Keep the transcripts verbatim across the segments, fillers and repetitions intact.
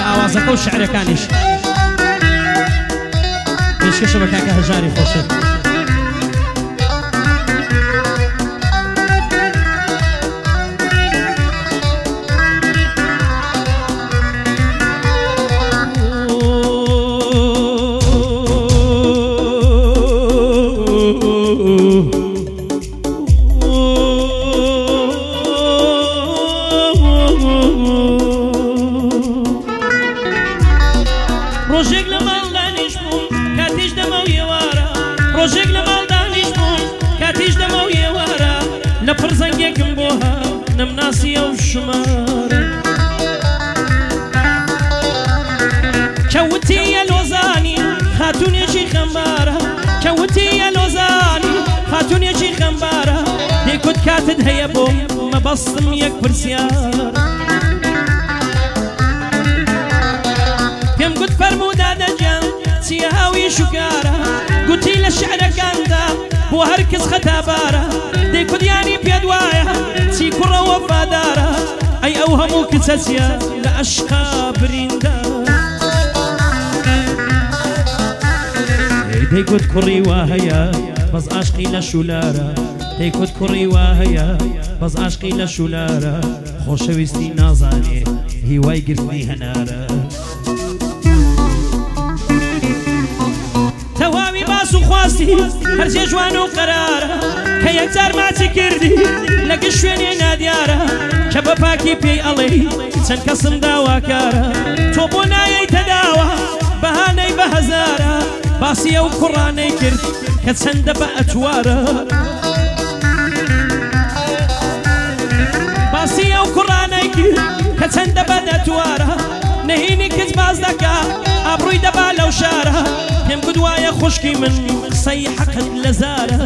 ئاوازەکە و شعرەکانیش پێشکەشە بە کاکە هەژاری خۆشێت ڕۆژێک لە ماڵدانیش بووم کاتیش دەمە و ئێوارە ڕۆژێک لە ماڵدانیش بووم کاتیش دەمە و ئێوارە لە پڕ زەنگێکم بۆ ها نەمناسی ئەو شمارە کەوتی ئەلۆزانی خاتونێکی خەمبارە کەوتی ئەلۆزانی خاتونێکی خەمبارە دەیکوت کاتت هەیە بۆم مەبەستم یەک پرسیارە پێم گوت فەرموودا دەجان چیە هاوی شوکارە گوتی لە شعرەکاندا بۆ هەر کەس خەتابارە دەیکوتیانی پێت وایە چی کوڕە وەفادارە ئەی ئەو هەموو کچە چیە لە عەشقا بریندە دەیگوت کوڕی وا هەیە بەس عاشقی لە شولارە دەیگوت کوڕی وا هەیە بەس عاشقی لە شولارە خۆشەویستی نازانێ هیوای گرتنی هەنارە تەواوی باس و خواستی هەرجێ جوان و قەرارە کە یەکجار ماچی کردی لەگە شوێنێ نادیارە کە بە پاکی پێی ئەڵێی چەند کەسم داواکارە تۆ بۆ نایەیتە داوە بەهانەی بە هەزارە باسی ئەو کوڕانەی کرد کە چەندە بە ئەتوارە باسی ئەو کوڕانەی کرد کە چەندە بە دەتوارە نەهینی کچ باز دەکا ئابڕووی دەبا لەو شارە پێم گوت وایە خوشکی من قسەی حەقت لە زارە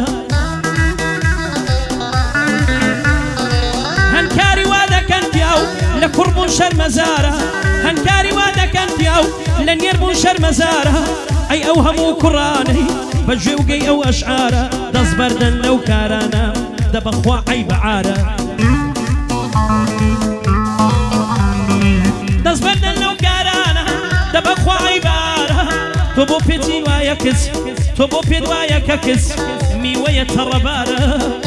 هەنکاری وا دەکەن پیاو لە کوڕ بوون شەرمەزارە هەنکاری وا دەکەن پیاو لە نێر بوون شەرمەزارە ئەی ئەو هەموو کوڕانەی بە گوێوگەی ئەو ئەشعارە دەست بەردەن لەو کارانە دەبەخوا عەی بەعارە دەست بەردەن لەو کارانە دەبەخوا عەی بەعارە تۆ بۆ پێچی وایە کەس تۆ بۆ پێت وایە کە کەس میوەیە تەڕەبارە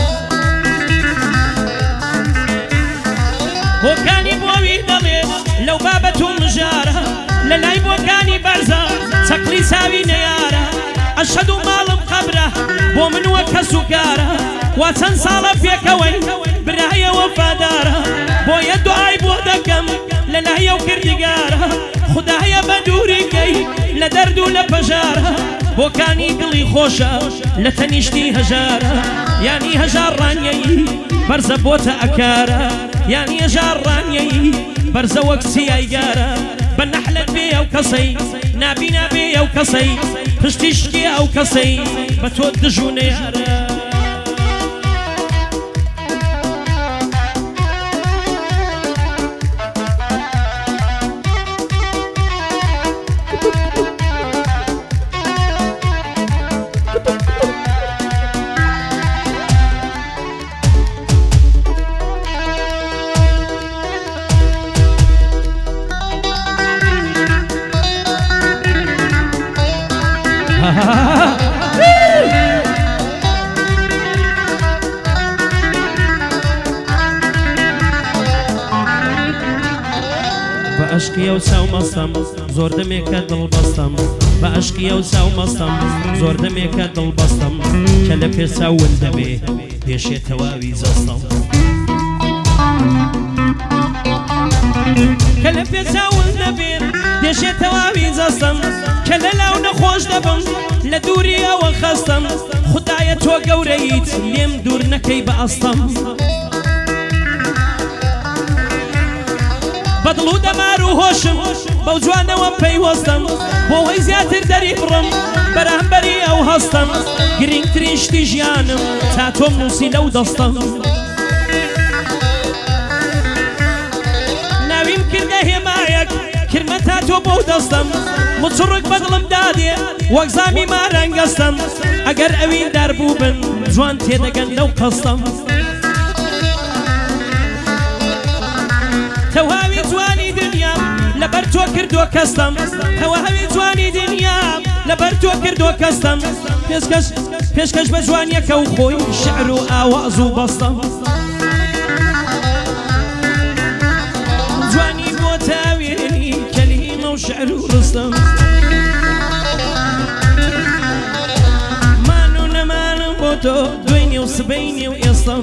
بۆکانی بۆوی دەڵێ لەو بابەت و مژارە لە لای بۆکانی بەرزە چەقلی ساوی نەیارە ئەشهەد و ماڵم قەبرە بۆ من وە کەس و کارە وا چەند ساڵە پێکەوەی برایە وەفادارە بۆیە دوعای بۆ دەکەم لە لایە و کردگارە خودایە بە دووریکەی لە دەرد و لە پەژارە بۆکانی دڵی خۆشە لە تەنیشتی هەژارە یانی هەژار ڕانیەی بەرزە بۆتە ئەکارە یانی هەژار ڕانیەی بەرزە وەک چیایگارە بە نەحلت بێ ئەو کەسەی نابینا بێ ئەو کەسەی پشتی شکی ئەو کەسەی بە تۆ دژ و نەیارە بە عەشقی ئەو چاو مەستەم زۆر دەمێکە دڵ بەستەم بە عەشقی ئەو چاو مەستەم زۆر دەمێکە دڵ بەستەم کە لە پێچاو ون دەبێ دێشێ تەواوی زەستەم کە لە پێچاو ون دەبێ دێشێ تەواوی زەستەم کە لە لاو نەخۆش دەبم لە دووری ئەوە خەستەم خودایە تۆ گەورەیت لێم دوور نەکەی بە ئەستەم بەدڵ و دەمار و هۆشم بەو جوانەوە پەیوەستم بۆەوەی زیاتر دەری بڕم بەرامبەری ئەو هەستم گرنگترین شتی ژیانم تا تۆم نووسی لەو دەستەم ناویم کردە هێمایەک کرمە تا تۆ بۆ دەستم مچڕک بەدڵم دادێ وەک زامی مارەنگەستم ئەگەر ئەوین دەربوو بن جوان تێدەگەن لەو قەستەم تەواوی جوانی دنیا لە لبر تو کردو کستم هوا هوی جوانی دنیا لبر تو کردو کستم پیشکش پیشکش به جوانی که خوی شعر و آواز و بستم جوانی بو تاویلی کلمه و شعر و رستم مانو نمانم بو تو دوینی و سبینی و ایستم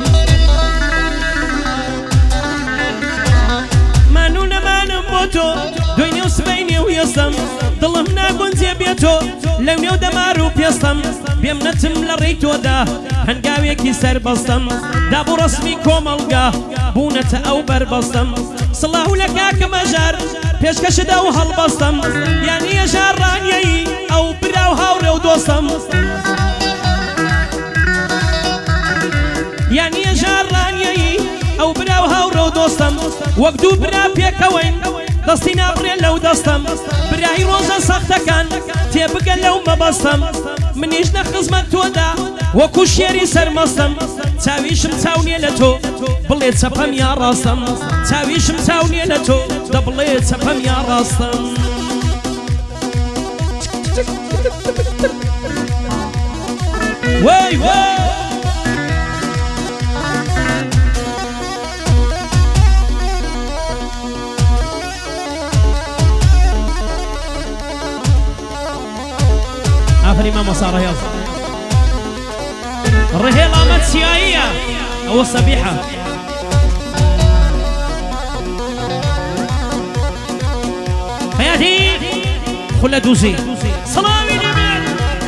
مانو نمانم بو تو دوینی و سبینی و ایستم دڵم ناگونجێ بێتۆ لەو نێو دەمار و پێستم بێم نەچم لە ڕێی تۆدا هەنگاوێکی سەر بەستم دابوو ڕەسمی کۆمەڵگا بوونەتە ئەو بەربەستم سڵاو لە کاکە مەژار پێشکەشدا و هەڵبەستم یانی ێژار ڕانیەی ئەو برا و هاوڕێ و دۆستم یانی ێژار ڕانیەی ئەو برا و هاوڕێ و دۆستم وەک دوو برا پێکەوەین دەستی نابڕێن لەو دەستم برای ڕۆژە سەختەکان تێبگە لەو مەبەستم منیش لە خزمەت تۆدا وەکو شێری سەرمەستم چاویشم چاو نییە لە تۆ بڵێ چەپەم یا ڕاستم چاویشم چاو نییە لە تۆ دەبڵێ چەپەم یا ڕاستم وای وای آفرین ماما سارة يلا الرهيل آمد سيايية أو الصبيحة حياتي خلا دوزي صلاوي نبيل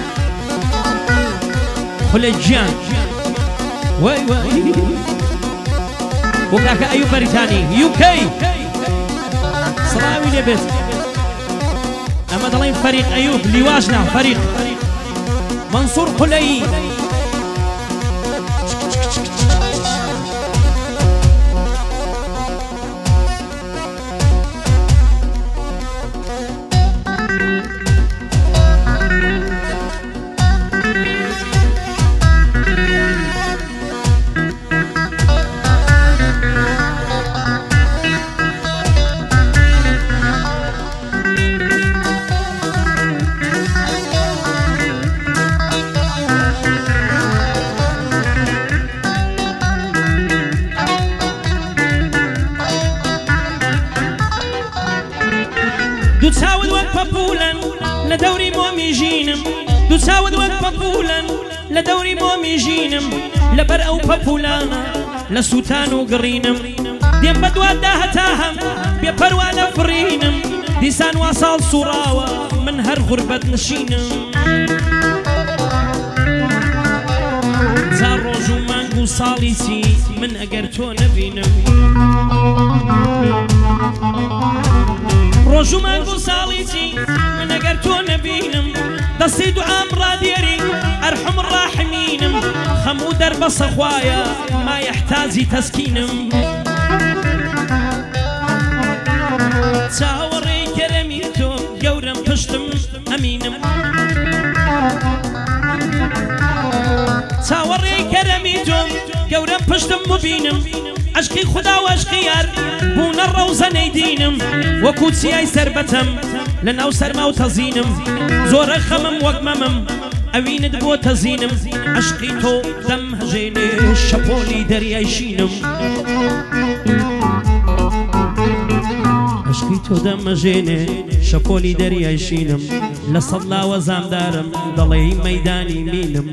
خلا جان واي واي وكاكا أيوب بريطاني يوكي صلاوي نبيل أما دلين فريق أيوب لواجنا فريق منصور قلي دو تساود وەک پەپوولەن لە دەوری مۆمی ژینم دو تساود وەک پەپوولەن لە دەوری مۆمی ژینم لەبەر ئەو پەپوولانە لە سووتان و گڕینم دێم بە دواتدا هەتا هەم بێپەروا لە فڕینم دیسان وا ساڵ سوڕاوە من هەر غوربەت نشینم جا ڕۆژ و مانگ و ساڵی چی من ئەگەر تۆ نەبینم ڕۆژ و مانگ و ساڵی چی من ئەگەر تۆ نەبینم دەستی دوعام ڕادێری ئەرحم ڕاحمینم خەموو دەربەسە خوایە مایەحتاجی تەسکینم چاوەڕێی کەرەمی تۆ گەورەم پشتم ئەمینم چاوەڕێی کەرەمی تۆ گەورەم پشتم مبینم عشقی خدا و عشقی یار بوونە ڕەوزەنەی دینم وەکو چیای سەربەتەم لە ناو سەرما و تەزینم زۆرە خەمم وەک مەمم ئەوینت بۆ تەزینم عشقی تۆ دەمهەژێنێ شەپۆلی دەریای شینم عشقی تۆ دەمەژێنێ شەپۆلی دەریای شینم لە سەد لاوە زامدارم دەڵێ مەیدانی مینم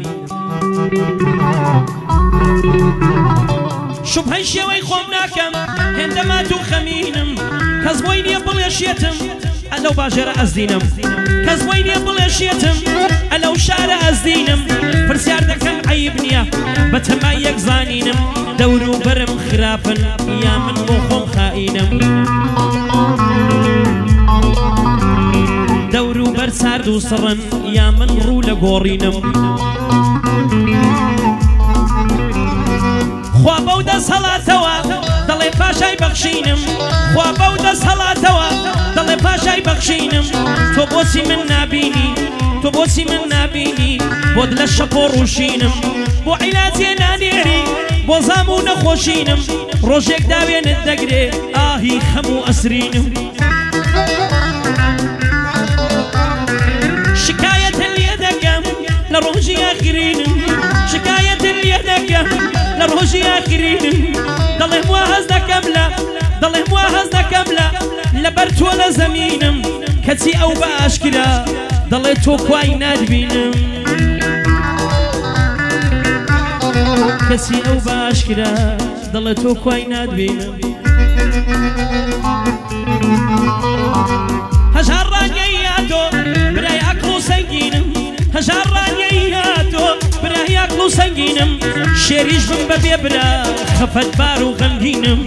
شوبهەی شێوەی خۆم ناکەم هێندەما دوو خەمینم کەس بۆی نییە بڵێشێتم ئەلەو باژێرە ئەزدینم کەس بۆی نییە بڵێشێتم ئەلەو شارە ئەزدینم پرسیار دەکەم عەیب نییە بە تەمای یەک زانینم دەور و بەرم خراپن یا من بۆ خۆم خائینم دەور و بەر سارد و سڕن یا من ڕوو لە گۆڕینم خوا بەو دەست هەڵاتەوە دەڵێ پاشای بەخشینم خوا بەو دەست هەڵاتەوە دەڵێ پاشای بەخشینم تۆ بۆچی من نابینی تۆ بۆچی من نابینی بۆت لە شەپۆ ڕووشینم بۆ عیلاجێ نانێری بۆ زام و نەخۆشینم ڕۆژێک داوێنت دەگرێ ئاهی خەم و ئەسرینم ڕۆژی ئاخرینم دەڵێم وا هەز دەکەم لە دەڵێم وا هەز دەکەم لە لەبەر تۆ لە زەمینم کەچی ئەو بە ئاشکرا دەڵێ تۆ کوای نادبینم کەسی ئەو بە ئاشکرا دەڵێ تۆ کوای نادبینم هەژار ڕانیەیە تۆ برای عەقڵ و سەنگینم هەژار ڕانیەیە تۆ برای عەقڵ و سەنگینم شێریش بم بەبێ برا خەفەتبار و غەمگینم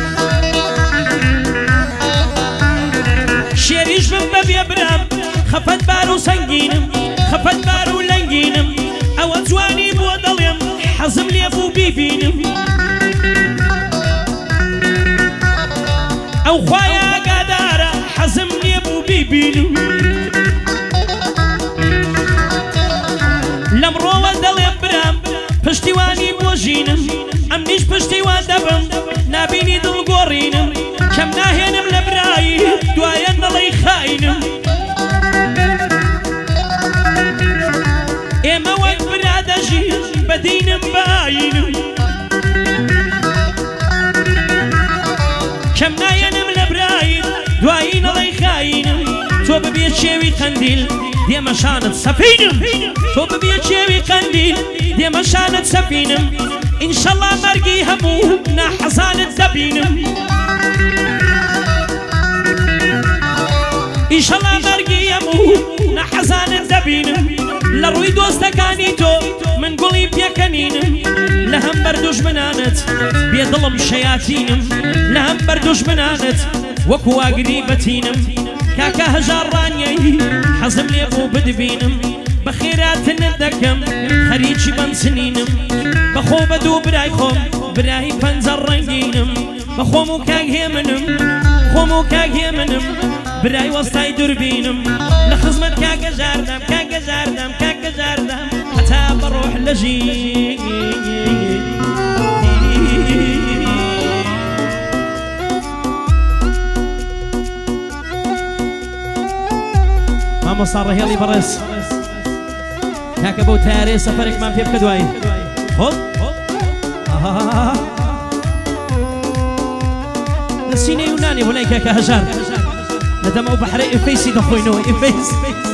شێریش بم بەبێ برام خەفەتبار و سەنگینم خەفەتبار و لەنگینم ئەوە جوانی بۆ دەڵێم حەزم لێ بوو بیبینم ئەو خوایە ئاگادارە حەزم لێ بوو بیبینم لەمڕۆوە دەڵێم برام پشتیوانی بۆ ژینم ئەم نیش پشتیوان دەبم نابینی دڵگۆڕینم کەم ناهێنم لە برایی دوایە نەڵەی خاینم ئێمە وەک برا دەژین بەدینم باینم کەم نایەنم لە برایی دوایی نەڵەی خاینم تۆ ببێ چێوی قەندیل دێمە شانت سەفینم تۆ ببێ چێوی قەندیل دێمە شانت سەفینم ئینشەڵا مەرگی هەموو ناحەزانت دەبینم ئینشەڵا مەرگی هەموو ناحەزانت دەبینم لە ڕووی دۆستەکانی تۆ من گوڵی پێکەنینم لە هەمبەر دوژمنانت بێدڵم شەیاتینم لە هەمبەر دوژمنانت وەکو واگری بەتینم کاکە هەژار ڕانیەی حەزم لێ بوو بدبینم بە خێراتنت دەکەم خەریکی بەنسنینم بەخۆ بە دوو برای خۆم برای پەنجە ڕەنگینم بە خۆم و کاک هێمنم خۆم و کاک هێمنم برای وەستای دووربینم لە خزمەت کاکە ژاردەم کاکە ژاردەم کاکە ژاردەم هەتا بە ڕۆح لە ژین مامۆستا ڕەهێڵی بەڕێز کاکە بەو تارێ سەفەرێکمان پێ بکە دوایی خۆ لە سینەی یونانی بۆ لای کاکە هەژار لەدەم ئەو بەحرەی ئیفەیسی دەخۆینەوە ئیفەیس